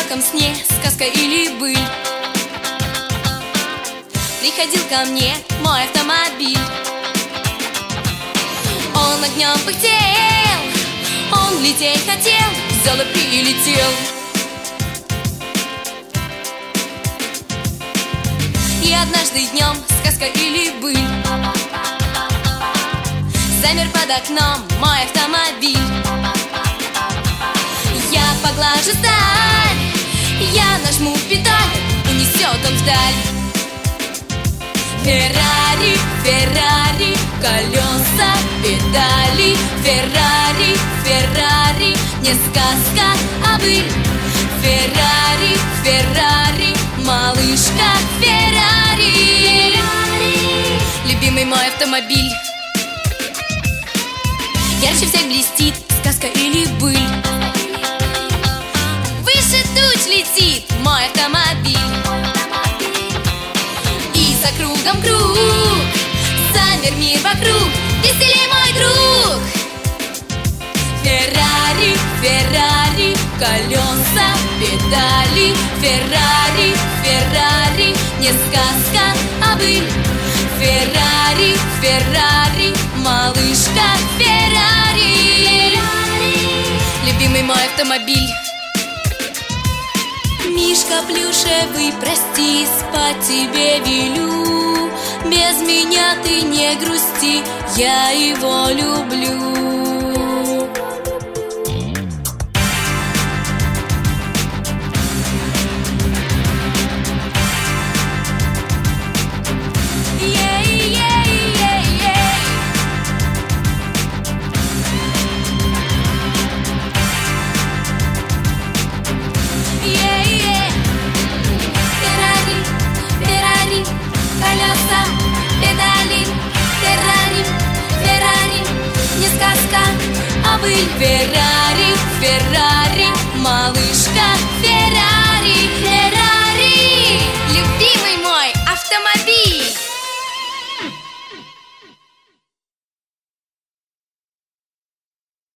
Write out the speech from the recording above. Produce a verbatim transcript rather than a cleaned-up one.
ярком сне сказка или быль. Приходил ко мне мой автомобиль. Он огнем пыхтел, он лететь хотел, взял и прилетел. И однажды днем сказка или быль. Замер под окном мой автомобиль. Я поглажу сталь, я нажму педаль, унесет он вдаль. Феррари, Феррари, колеса, педали. Феррари, Феррари, не сказка, а быль. Феррари, Феррари, малышка Феррари. Любимый мой автомобиль. Ярче всех блестит сказка или быль. Выше туч летит мой автомобиль. И за кругом круг, замер мир вокруг, веселей мой друг. Феррари, Феррари, колеса, педали. Феррари, Феррари, не сказка, а быль. Феррари, Феррари, малышка Феррари. Любимый мой автомобиль. Мишка плюшевый, прости, спать тебе велю. Без меня ты не грусти, я его люблю. Педали, Феррари, Феррари, не сказка, а быль. Феррари.